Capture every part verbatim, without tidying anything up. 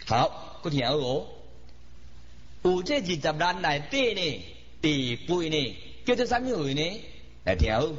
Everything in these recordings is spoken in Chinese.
好，佮听好哦。有这二十难内底呢，第八呢，叫做啥物话呢？来听好。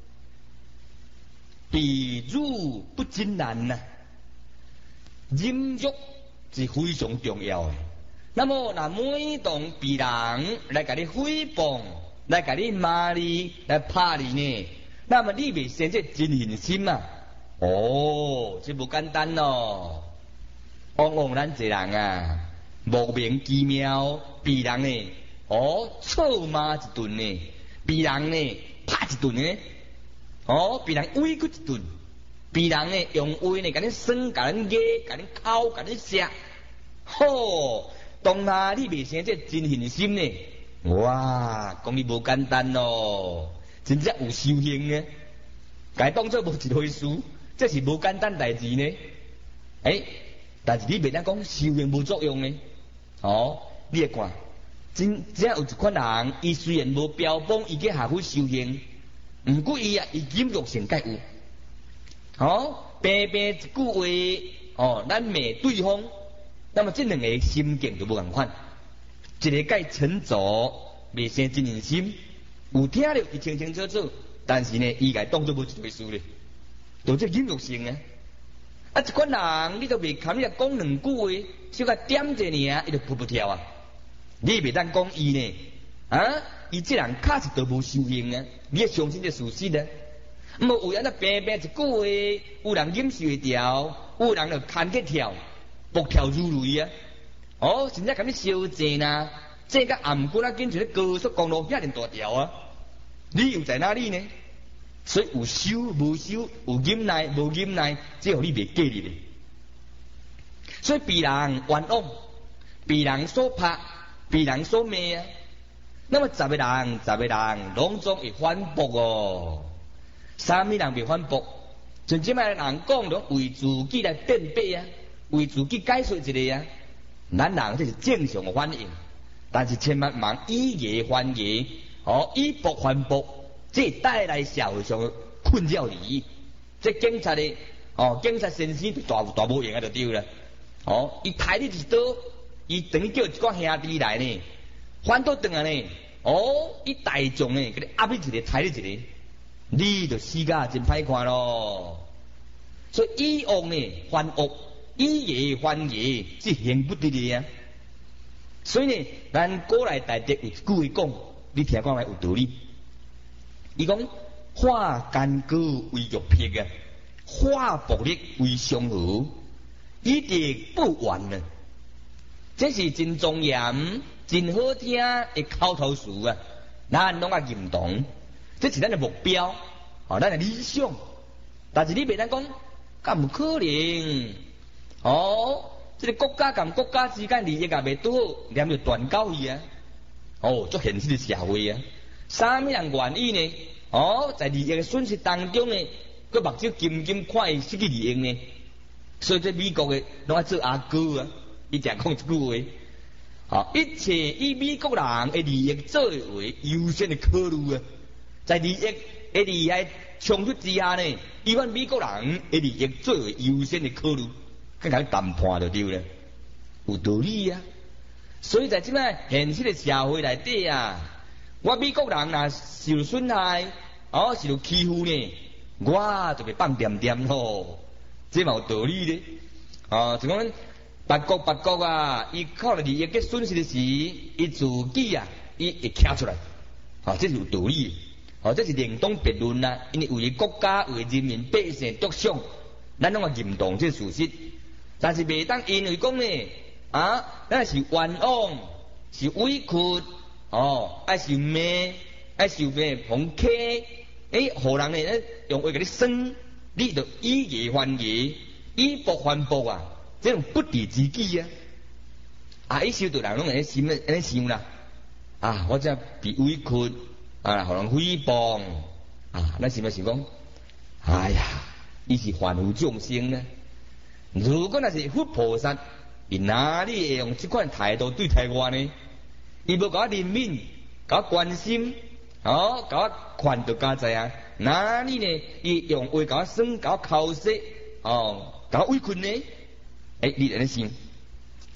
避辱不真难呐、啊，忍辱是非常重要的。那么，若每当别人来甲你诽谤、来甲你骂你、来拍你呢，那么你未先这真信心啊？哦，这不简单咯。往往咱这人啊，莫名其妙，别人呢，哦，臭骂一顿呢，别人呢，拍一顿呢，哦，别人委屈一顿，别人呢，用话呢，甲你酸，甲你噎，甲你哭，甲你射，吼！当下你未生这真信心呢？哇，讲你无简单咯，真正有修行呢，该当作无一回事，这是无简单代志呢。诶、欸，但是你袂当讲修行无作用呢。哦，你会看，真正有一款人，伊虽然无标榜伊去下去修行，毋过伊啊，伊忍辱性介有。哦，平平一句话，哦，咱骂对方。那么这两个心境就无共款，一个介沉着，未生真信心，有听了伊清清楚楚，但是呢，伊个当作无一回事咧，就这忍辱性啊。啊，一款人你都未堪，你讲两句话，小可点者尔，伊就扑扑跳啊。你袂当讲伊呢，啊，伊这人确实都无修行啊，你要相信这事实啊。毋过有人啊，平平一句话，有人忍受会掉，有人就牵去跳。步跳如雷啊！哦，真正甲你烧正呐，这个暗棍啊，跟住咧高速公路遐尼大条啊！理由在哪里呢？所以有修无修，有忍耐无忍耐，这互你袂记哩咧。所以别人冤枉，别人所拍，别人所骂啊，那么十个人，十个人拢总会反驳哦。啥物人袂反驳？像即摆人讲拢为自己来辩白啊！为自己解说一个啊，咱人这是正常的反应，但是千万莫以讹还讹，哦，以驳还驳，这带来社会上的困扰而。这警察的哦，警察先生就大大无用啊，就对了。哦，伊抬你一刀，伊等于叫一个兄弟来呢，反倒转来呢，哦，伊大众呢，给你压你一个，抬你一个，你就死甲真歹看咯。所以以恶呢，还恶。以讹还讹，是行不得的啊！所以呢，咱古来大德有一句话讲，你听讲来有道理。伊讲化干戈为玉璧啊，化薄力为祥和，以敌不完啊！这是真庄严、真好听的口头词啊！咱拢啊认同，这是咱的目标，哦，咱的理想。但是你袂当讲，敢唔可能？哦，这个国家跟国家之间利益也袂拄好，连着断交易啊！哦，做现实的社会啊，啥物人愿意呢？哦，在利益的损失当中呢，佮目睭金金看伊失去利益呢？所以这美国的拢爱做阿哥啊，伊常讲一句话，好，一切以美国人的利益作为优先的考虑啊，在利益的利害冲突之下呢，以阮美国人的利益作为优先的考虑。跟人谈判就对了，有道理啊。所以在即摆现实的社会内底啊，我美国人若受损害，哦，受欺负呢，我就被放点点咯，这嘛有道理咧。哦，就讲别国别国啊，伊靠利益嘅损失的时，伊自己啊，伊会徛出来，啊、哦，这是有道理。哦，这是另当别论啦，因为为国家为人民百姓着想，咱拢啊认同这事实。但是袂当因为讲呢，啊，咱是冤枉，是委屈，哦，爱受骂，爱受骂捧客，诶，互人呢用话甲你酸，你就以讹还讹，以驳还驳啊，这种不敌之计啊！啊，伊受到人拢安尼想安尼想啦，啊，我这被委屈，啊，互人诽谤，啊，咱是咪想讲，哎呀，伊是凡夫众生呢？如果那是佛菩萨，伊哪里会用这款态度对待我呢？伊无甲我怜悯，甲我关心，哦，甲我劝导加在啊，哪里呢？伊用话甲我酸，甲我口舌，哦，甲我委屈呢？诶、欸，你安尼想，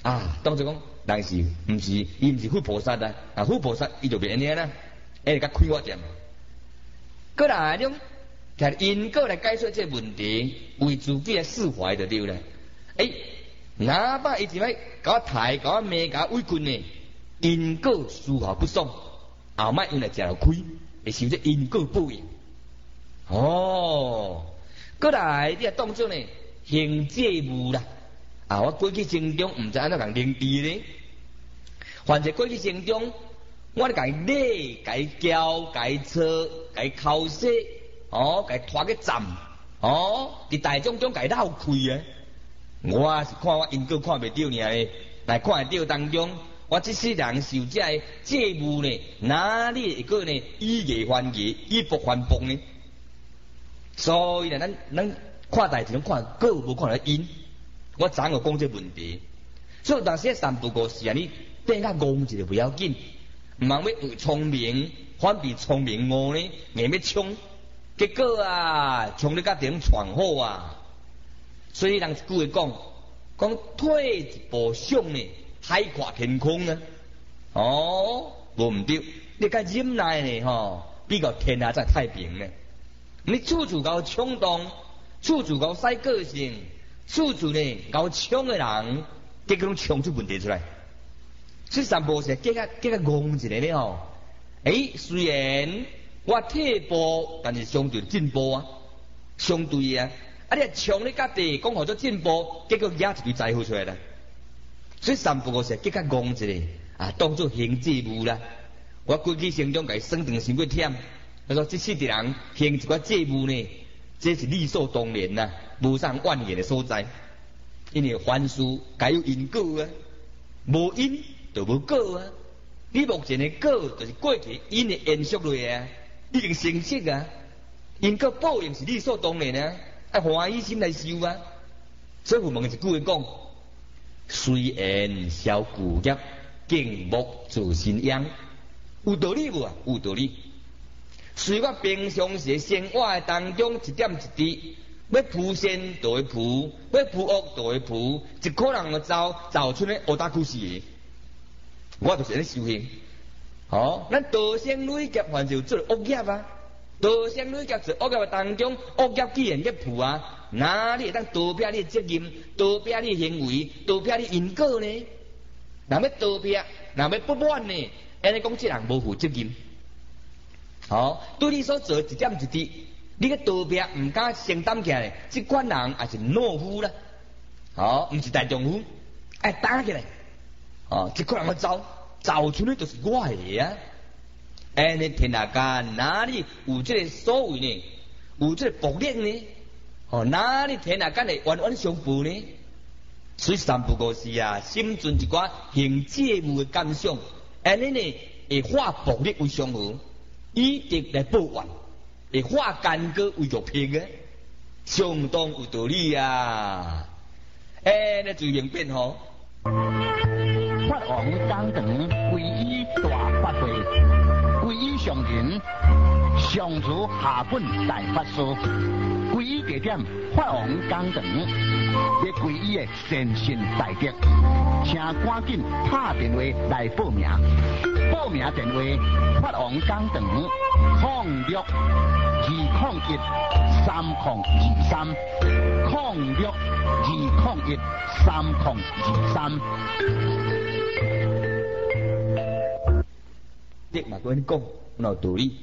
啊，当作讲，但是毋是，伊毋是佛菩萨啊，啊佛菩萨伊就袂安尼啦，会甲开我点。过来种，摕因果来解说这个问题，为自己来释怀就对了。诶、欸，哪怕伊一摆甲我抬、甲我骂、甲我委屈呢，因果丝毫不爽，后摆用来食了亏，会受这因果报应。哦，过来你啊当作呢行戒务啦。啊！我过去生中毋知安怎共凝治呢？凡是过去生中，我咧甲伊礼、甲伊教、甲伊错、甲伊口说，哦，甲伊拖去站，哦，伫大众中甲伊闹开啊！我是看我因果看袂到尔咧，来看会到当中，我即世人受这个戒务呢，哪里会个呢？以业还业，以薄还薄呢？所以呢，咱咱看代志，拢看果，无看到因。我昨有讲这问题，所以当时三不五时啊，你变较戆一下不要紧，唔通要聪明，反比聪明误呢，硬要冲，结果啊，冲你甲顶闯祸啊！所以人一句话讲，讲退一步想呢，海阔天空啊！哦，无毋对，你甲忍耐呢吼，比较天下才太平呢。你处处搞冲动，处处搞使个性。处处呢搞冲的人，结果拢冲出问题出来。所以三步是结较结较戆一下咧吼。诶、欸，虽然我退步，但是相对进步啊，相对啊。啊，你冲你家己讲好做进步，结果惹一堆灾祸出来啦。所以三步是结较戆一下啊，当作行戒务啦。我过去生中甲伊算定伤过忝，他说这世的人行一寡戒务呢，这是理所当然呐。无上万言的所在，因为凡事该有因果啊，无因就无果啊。你目前的果就是过去因的延续落啊，已经成熟啊。因果报应是理所当然啊，爱欢喜心来受啊。所以我们一句话讲：虽然消故业，敬莫自心殃。有道理无啊？有道理。随我平常时生活的当中一点一滴。要铺善就会铺，要铺恶就会铺，一可能就走走出来恶打苦死的。我就是咧修行，哦，咱道生累劫，凡就做恶业啊。道生累劫做恶业的当中，恶业既然要铺啊，哪里会当逃避你的责任，逃避你的行为，逃避你因果呢？若要逃避，若要不满呢？安尼讲，这人无负责任。好，对你所做一点一滴。你个逃避唔敢承担起来，这款人也是懦夫啦，哦，唔是大丈夫，爱打起来，哦，这款人我走走出来就是我的啊，安尼天下间哪里有这个所谓呢？有这个薄力呢？哦，哪里天下间会冤冤相报呢？所以三不五时啊，心存一寡行戒务的感想，安尼呢会化薄力为相和，以敌来报怨。会化干戈为玉璧嘅，相当有道理啊！诶，那最明变吼。 法王讲堂皈依大法会，皈依上人上主下本大法师，皈依地点法王讲堂，要皈依的善信大德，请赶紧打电话来报名。报名电话：法王讲堂空六二零一三零二三空六二零一三零二三。 你嘛跟你讲，有道理。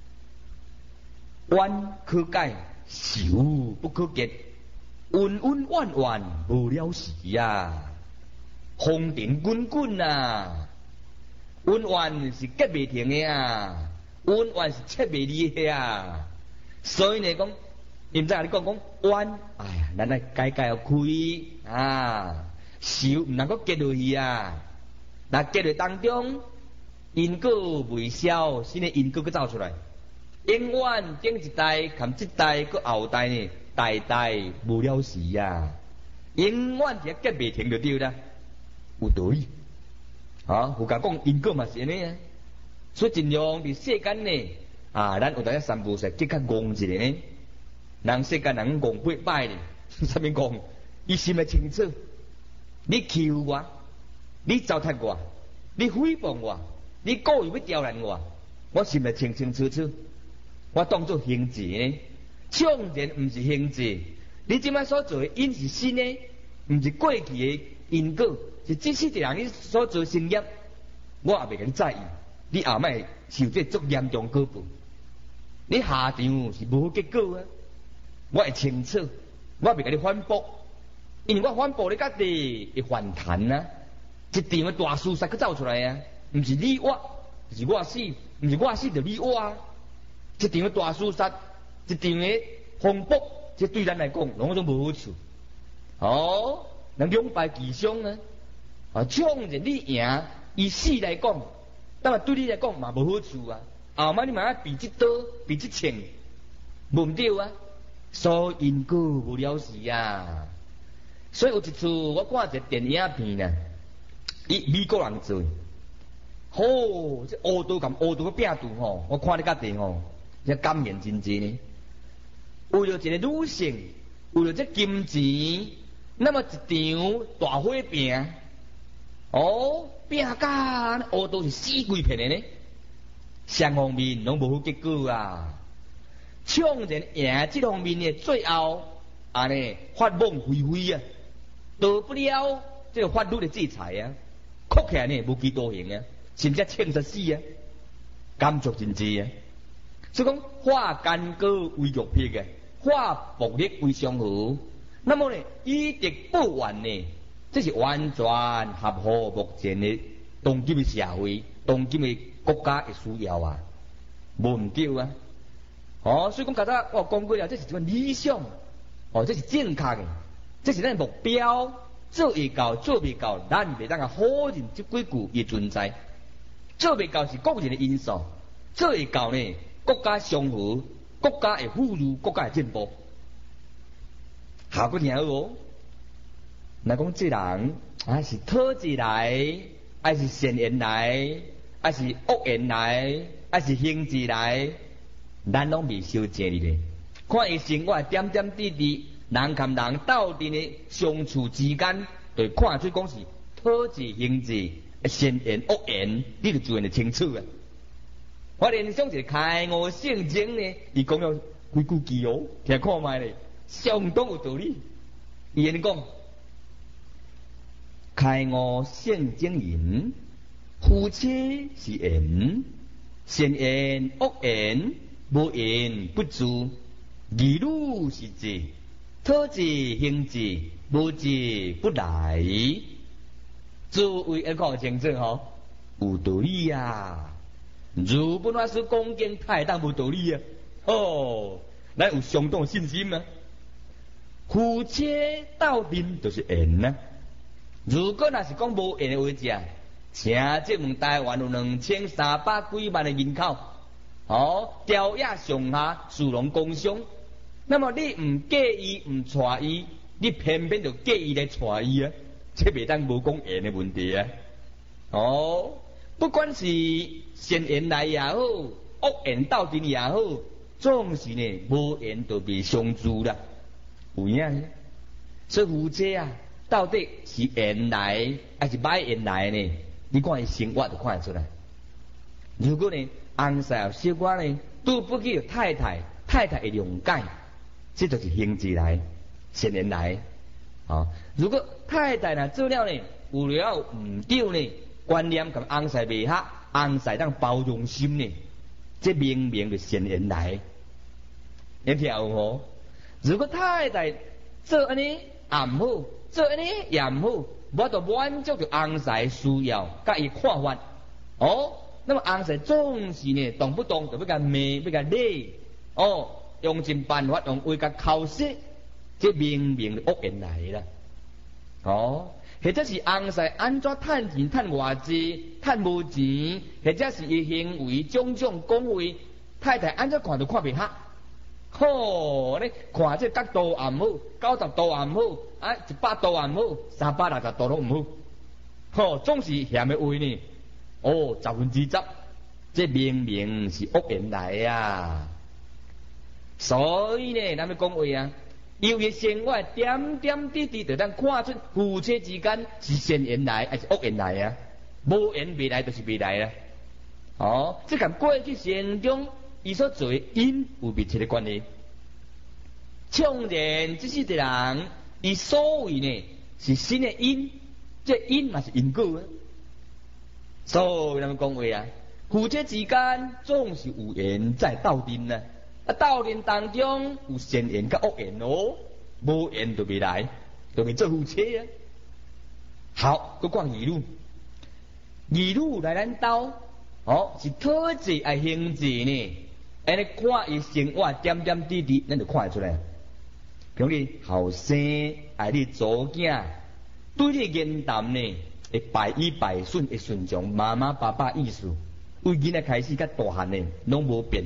冤可解，仇不可结，恩恩怨怨无了时呀。风尘滚滚啊，恩怨是结袂停的啊，恩怨是切袂离的啊。所以呢，讲，你唔知你讲讲冤，哎呀，咱来解解开啊，仇唔能够结落去啊。那结落当中，因果未消，新的因果佮走出来。永远顶一代，含一代佮后代呢，代代无了时啊。永远是结袂停就对啦，有道理。啊，有甲讲因果嘛是安尼啊。所以尽量伫世间呢，啊，咱有当一三步是结较戆一下呢。人世间人戆八摆呢，啥物戆？伊心会清楚。你求我， 你糟蹋我，你诽谤我，你故意要刁难我，我心里清清楚楚，我当作刑责呢，当然唔是刑责。你即摆所做的因是新的，唔是过去的因果，是这世人你所做成业，我也袂甲你在意。你后摆受这足严重果报，你下场是无结果啊！我会清楚，我袂甲你反驳，因为我反驳你家己会反弹啊！一场的大事实去走出来啊！唔是你我，是我死，唔是我死就你我啊！一场的大事实，一场的风波。这对咱来讲，拢种无好处。哦，人两败俱伤呢。啊，抢着你赢，以死来讲，但系对你来讲嘛无好处啊。后摆你嘛要比这刀，比这枪，无唔对啊。所以因果无了时啊。所以有一次我看一个电影片呢，伊美国人做，吼、哦，这乌刀咁乌刀个拼图吼，我看你家己吼，这感言真真呢。为了一个女性，为了这金钱，那么一场大火拼，哦，拼甲乌都是死鬼片的呢，双方面拢无好结果啊。抢人赢这方面的最后，安尼法网恢恢啊，逃不了这个法律的制裁啊，哭起来呢无期徒刑啊，甚至枪杀死啊，感触真济啊。所以讲化干戈为玉璧啊。化暴力为祥和，那么呢，以敌不完呢，这是完全合乎目前的当今的社会、当今的国家的需要啊，无唔对啊。哦，所以讲刚才我讲过了，这是一个理想，哦，这是正确的，这是咱的目标。做会到，做未到，咱袂当啊否认这几句的存在。做未到是个人的因素，做会到呢，国家祥和。国家会富裕，国家会进步，下个听好哦。若讲这人啊是讨钱来，还是善言来，还是恶言来，还是行志来，咱拢未小正哩咧。看伊生活点点滴滴，人甲人斗阵的相处之间，就看出讲是讨钱行志、善言恶言，你就自然就清楚啊。我联想一个开悟圣经呢，伊讲了几句句哦，听看卖咧，相当有道理。伊安尼讲，开悟圣经言，夫妻是言，善言恶言，无言不助；儿女是智，讨之行之，无智不来。诸位要讲清楚吼，有道理啊。如本法师讲经太当无道理啊！哦，咱有相当信心啊。夫妻斗阵就是缘啊。如果若是讲无缘的话，者，请这问台湾有两千三百几万的人口，哦，朝野上下殊荣共享。那么你唔介意唔带伊，你偏偏就介意来带伊啊？这袂当无讲缘的问题啊！哦。不管是善言来也好，恶言斗阵也好，总是呢无言就被相助啦，有影。所以夫妻啊，到底是缘来还是歹缘来呢？你看伊生活就看得出来。如果呢，翁婿小可呢都不给太太，太太会谅解，这就是行之来，善言来。啊，如果太太呢做了呢，有了唔对呢？观念跟翁婿未合，翁婿当包容心呢，这明明就善言来。你听有无？如果太太做安尼也唔好，做安尼也唔好，我就满足着翁婿需要，甲伊看法。哦，那么翁婿总是呢动不动就要甲骂，要甲理，哦，用尽办法用话甲口舌，这明明就恶言来啦。哦。或者是翁婿安怎趁钱趁偌济，趁无钱，或者是伊行为种种讲话，太太安怎看都看袂合。吼，你看这角度也唔好，九十度也唔好，啊一百度也唔好，三百六十度都唔好。吼，总是嫌的话呢，哦，十分之十，这明明是恶言来啊。所以呢，咱们讲话啊， 由于生活点点滴滴，就当看出夫妻之间是善缘来还是恶缘来啊？无缘未来就是未来啦。哦，这跟过去生中伊所做的因有密切的关系。纵然这是个人，伊所谓呢是新的因，这因嘛是因果啊。所以咱们讲话啊，夫妻之间总是有缘在斗阵啊。啊，斗阵当中有善缘甲恶缘哦，无缘就未来，就未做夫妻啊。好，佮讲义女，义女来咱兜，哦，是讨债爱行债呢。安尼看伊生活点点滴滴，咱就看得出来。比如你后生爱你祖囝，对你言谈呢，会百依百顺，会顺从妈妈爸爸意思。为囡仔开始甲大汉呢，拢无变。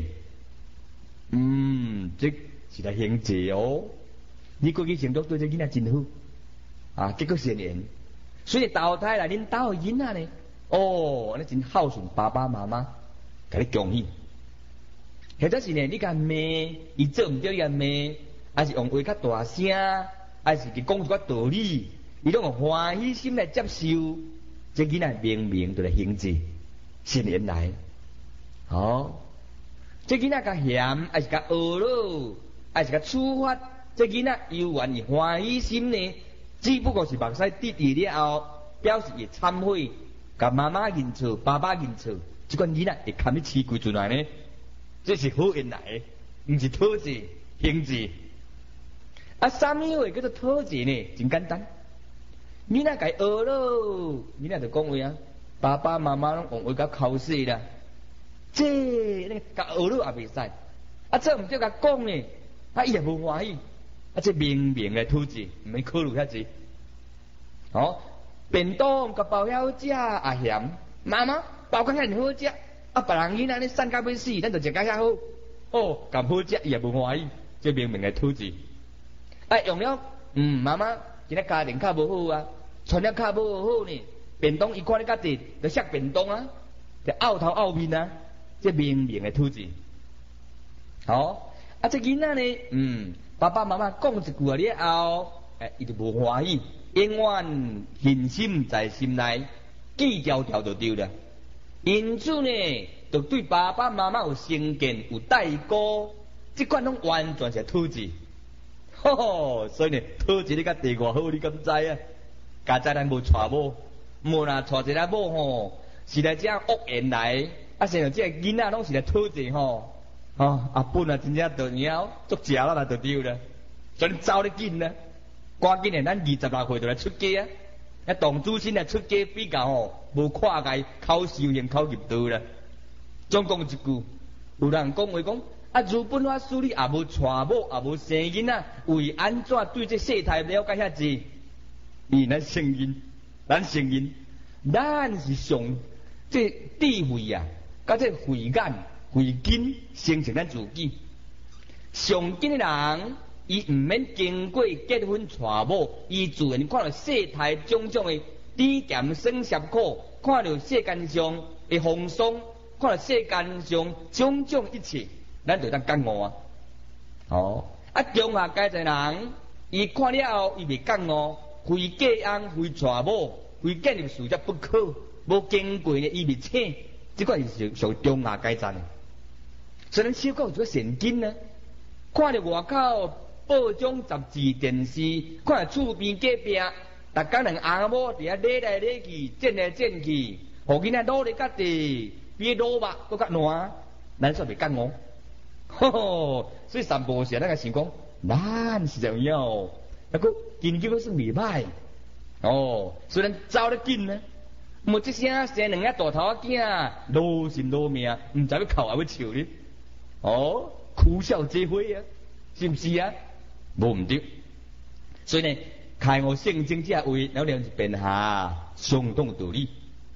嗯，这是来行债哦。你过去成都对这囡仔真好，啊，结果善缘，所以投胎来恁兜的囡仔呢，哦，安尼真孝顺爸爸妈妈，甲你恭喜。或者是呢，你甲骂，伊做唔对，你甲骂，还是用话较大声，还是佮讲一寡道理，伊拢用欢喜心来接受，这囡仔明明就来行债，善缘来，哦。这囡仔较嫌，还是较恶咯，还是较处罚？这囡仔又愿意欢喜心呢？只不过是目屎滴滴了后，表示伊忏悔，甲妈妈认错，爸爸认错，这款囡仔会堪去饲归出来呢？这是好缘来，唔是讨债行债。啊，啥物话叫做讨债呢？真简单，囡仔家学咯，囡仔就讲话啊，爸爸妈妈拢用话甲考试啦。这那甲学了也袂使，啊，这唔对甲讲呢，啊，伊也无欢喜，啊，这明明来讨债，唔免考虑遐济。哦，便当甲包晓食也嫌，妈妈包较遐好食，啊，别人囡仔咧瘦甲要死，咱就食甲遐好，哦，咁好食伊也无欢喜，这明明来讨债。啊，用了，嗯，妈妈今仔家庭较无好啊，穿了较无好呢，便当伊看你较济，就食便当啊，就拗头拗面啊。这明明的讨债，好啊！这囡仔呢，嗯，爸爸妈妈讲一句话了后，诶，伊就无欢喜，永远恨心在心内，记条条就对了。因此呢，就对爸爸妈妈有成见、有代沟，这款拢完全是讨债。吼吼，所以呢，讨债你甲地偌好，你敢知啊？家在咱无娶某，无若娶一个某吼，是来这样恶缘来。啊，现在这囡仔拢是来讨债吼，哦，啊本啊真正着了，足食啦啦就对了，所以走得紧啦，赶紧的，咱二十六岁就来出家啊，啊当主身来出家比较吼，无跨界考修行考入道啦。总讲一句，有人讲话讲，啊如本法师你也无娶某，也无生囡仔，为安怎对这世态了解遐济？伊咱承认，咱承认，咱是上这智慧啊！甲这慧眼、慧根形成咱自己。上紧的人，伊毋免经过结婚娶某，伊自然看到世态种种的低咸酸涩苦，看到世间上的风霜，看到世间上种种一切，咱就当感悟啊！哦，啊中下阶层人，伊看了后，伊袂感悟，非嫁翁、非娶某、非建立事业不可，无经过呢，伊袂请。这个是属中下阶层，所以咱小可有一个神经呢。看着外口报章杂志、电视，看着厝边隔壁，逐工人阿某伫遐咧来咧去，转来转去，互囡仔努力甲地，比老肉搁较烂，咱煞袂感悟。吼吼，所以三步时咱个想讲，咱是重要，那个研究算袂歹。哦，虽然走得紧呢。无即声生两个大头仔囝，老心老命，唔知要哭还要笑你。哦，哭笑皆非啊，是毋是啊？无唔对。所以呢，开悟圣经这话，了了一遍下，相当道理。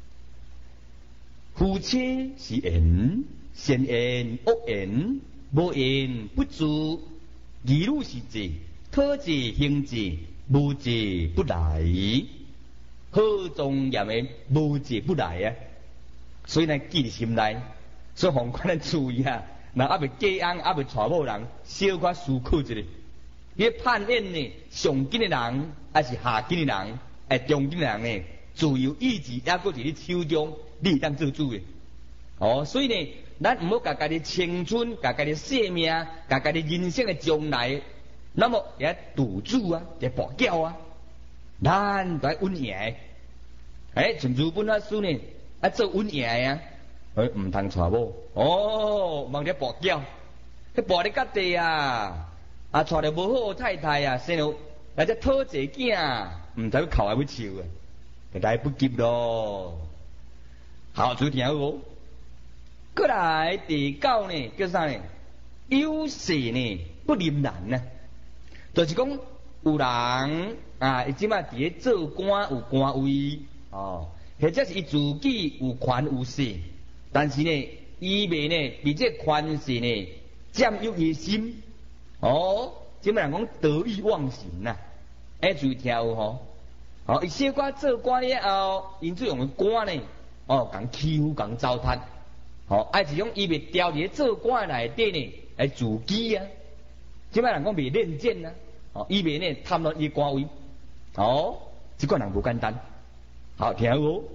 夫妻是缘，善缘恶缘，无缘不助；儿女是债，讨债行债，无债不来。好庄严的无债不来啊！所以呢，记伫心内，所以奉劝咱注意啊！若还未嫁翁，还未娶某人，小可思考一下， 你判演呢，上紧的人还是下紧的人，哎，中紧的人呢，自由意志也搁伫你手中，你当做主的。哦，所以呢，咱唔好甲家己青春、甲家己生命、甲家己人生的将来，那么也赌注啊，也搏缴啊，咱都要稳赢。哎，像日本那书呢，啊做稳赢啊，哎，唔通娶某，哦，忙着搏缴，迄搏你家地啊，啊娶着无好太太啊，生了来只讨济囝，唔知要哭还要笑啊，就来不及咯。好，注意听好无？过来第九呢，叫啥呢？有势呢不临难呢，就是讲有人啊，伊即摆伫咧做官有官位哦，或者是伊自己有权有势，但是呢，伊未呢被这权势呢占有伊心哦，即摆人讲得意忘形呐，哎，注意听有吼，哦，伊小官做官了后，因做用官呢，哦，共欺负共糟蹋。哦，啊是讲伊袂调伫咧做官内底呢，来自己啊，即摆人讲袂认真啊，哦，伊袂呢贪恋伊官位，哦，即个人无简单。好，听好无？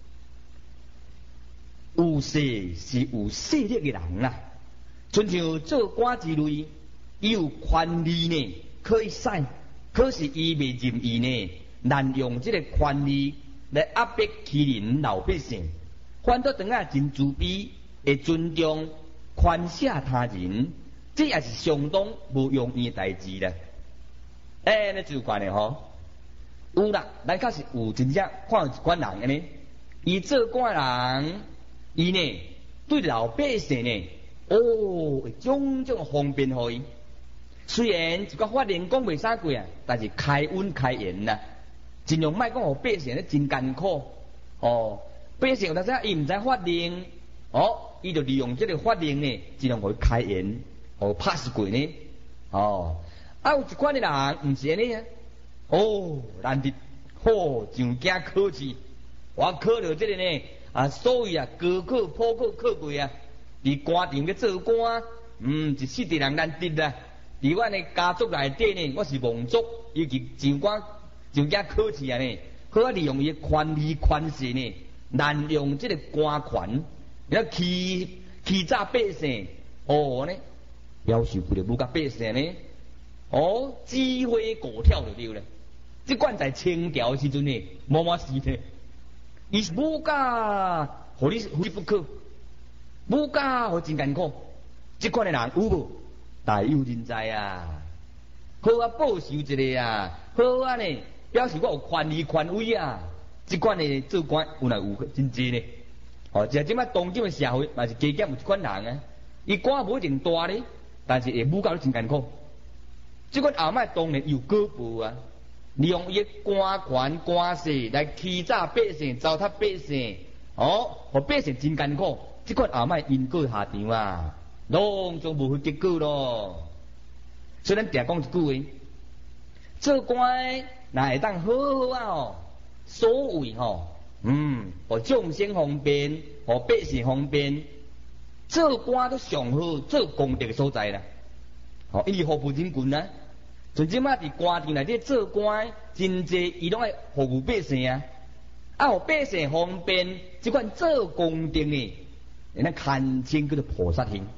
有势是有势力嘅人啊，亲像做官之类，伊有权利呢，可以使，可是伊袂任意呢，滥用即个权利来压迫欺人老百姓，反倒当啊真自卑。会尊重宽赦他人，这也是相当无容易代志啦。哎，那主观的吼，有啦，咱确实有真正看有一款人安尼，伊做官人，伊呢对老百姓呢，哦，种种方便互伊。虽然一个法令讲袂啥过啊，但是开恩开言啦，尽量莫讲互百姓咧真艰苦。哦，百姓有当时伊毋知法令，哦。伊就利用这个法令呢，尽量互开言，互 pass 过呢。哦，啊有一款的人毋是安尼啊。哦，难得好上惊考试，我考到这个呢啊，所谓啊高考、普考考过啊，伫官场咧做官，嗯，一世地人难得啦。伫阮的家族内底呢，我是望族，尤其上官上惊考试啊呢，好啊利用伊的权力权势呢，滥用这个官权。要欺欺诈百姓，哦呢，要求不了不甲百姓呢，哦，指挥狗跳就对了。即款在清朝时阵呢，冇乜事呢，伊是无假，互你非不可，无假互真艰苦。即款的人有无？大有人在啊，好啊报仇一个啊，好啊呢，表示我有权力权威啊。即款的做官有来有真济呢。哦，就即摆当今的社会，嘛是加减有一款人啊，伊官无一定大咧，但是会武教真艰苦。即款后摆当然有高步啊，利用伊官权官势来欺诈百姓、糟蹋百姓，哦，互百姓真艰苦。即款后摆因果下场啊，拢总无结果咯。所以咱定讲一句话，做官若会当好好啊哦，所谓吼。嗯，互众生方便，互百姓方便，做官都上好，做功德的所在啦。哦，因为服务人群啊，像即马伫官场内底做官，真济伊拢爱服务百姓啊，啊，互百姓方便，即款做功德呢，人家堪称叫做菩萨行。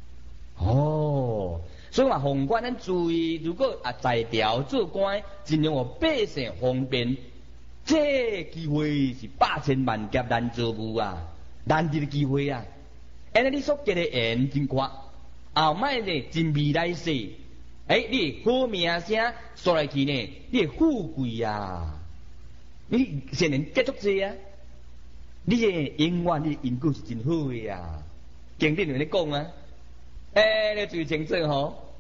哦，所以话宏观咱注意，如果啊在调做官，尽量互百姓方便。这机会是百千万劫难做无啊，难得的机会啊！安尼你所结的缘真阔，后摆呢真未来世，哎，你好名声说来去呢，你富贵啊！你现在结足济啊！你的永远你因果是真好的啊！经典人咧讲啊，哎，你最清楚吼，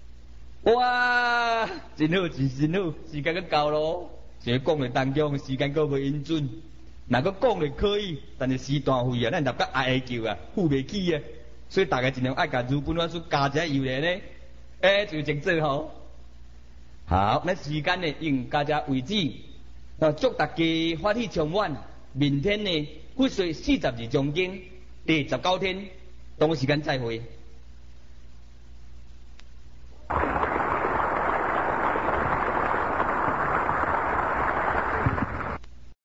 哇，真好，真真好，时间都到咯。这讲的当中时间够袂允准，若个讲就可以，但是时段费啊，咱立个爱会叫啊，付袂起啊，所以大家尽量爱甲日本话说加一油咧呢，诶，就正做吼。好，那时间呢，用加只为止，那祝大家法体充满，明天呢，佛说四十二章经第十九天，同个时间再会。